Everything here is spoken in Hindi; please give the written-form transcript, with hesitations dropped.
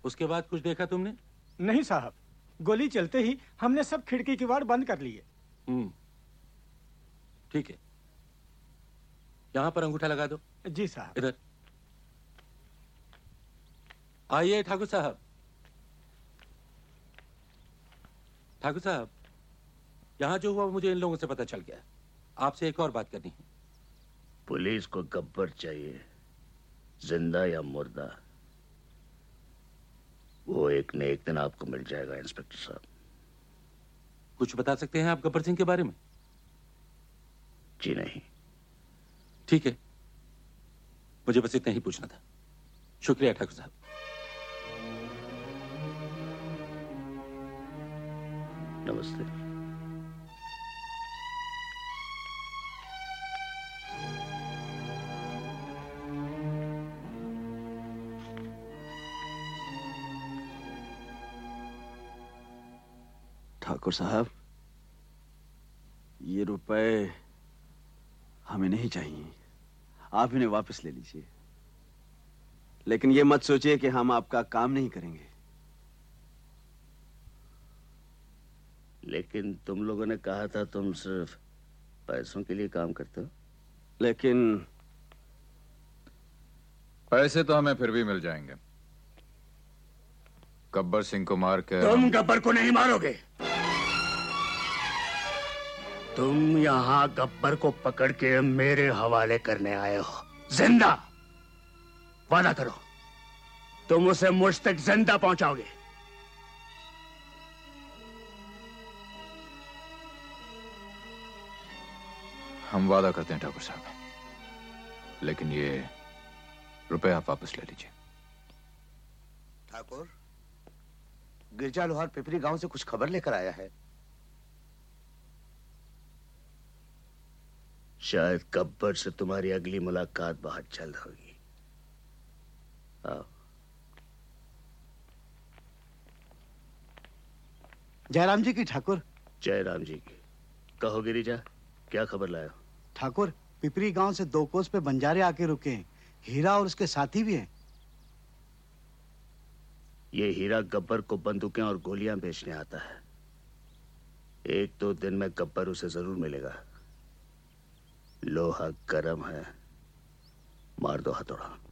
उसके बाद कुछ देखा तुमने? नहीं साहब, गोली चलते ही हमने सब खिड़की किवाड़ बंद कर लिए। ठीक है, यहाँ पर अंगूठा लगा दो। जी साहब। इधर आइए ठाकुर साहब। ठाकुर साहब, यहाँ जो हुआ मुझे इन लोगों से पता चल गया। आपसे एक और बात करनी है। पुलिस को गब्बर चाहिए, जिंदा या मुर्दा, वो एक न एक दिन आपको मिल जाएगा इंस्पेक्टर साहब। कुछ बता सकते हैं आप गब्बर सिंह के बारे में? जी नहीं। ठीक है, मुझे बस इतना ही पूछना था। शुक्रिया ठाकुर साहब। नमस्ते। ठाकुर साहब, ये रुपए हमें नहीं चाहिए, आप इन्हें वापस ले लीजिए। लेकिन ये मत सोचिए कि हम आपका काम नहीं करेंगे। लेकिन तुम लोगों ने कहा था तुम सिर्फ पैसों के लिए काम करते हो। लेकिन पैसे तो हमें फिर भी मिल जाएंगे। गब्बर सिंह को मार के तुम गब्बर को नहीं मारोगे। तुम यहाँ गब्बर को पकड़ के मेरे हवाले करने आए हो, जिंदा। वादा करो, तुम उसे मुझ तक जिंदा पहुंचाओगे। हम वादा करते हैं ठाकुर साहब, लेकिन ये रुपए आप वापस ले लीजिए। ठाकुर, गिरजा लोहार पिपरी गांव से कुछ खबर लेकर आया है। शायद गब्बर से तुम्हारी अगली मुलाकात बहुत जल्द होगी। आओ। जयराम जी की ठाकुर। जयराम जी की। कहो गिरिजा, क्या खबर लाया? ठाकुर, पिपरी गांव से 2 कोस पे बंजारे आके रुके हैं। हीरा और उसके साथी भी हैं। ये हीरा गब्बर को बंदूकें और गोलियां बेचने आता है। 1-2 दिन में गब्बर उसे जरूर मिलेगा। लोहा गरम है, मार दो हथौड़ा।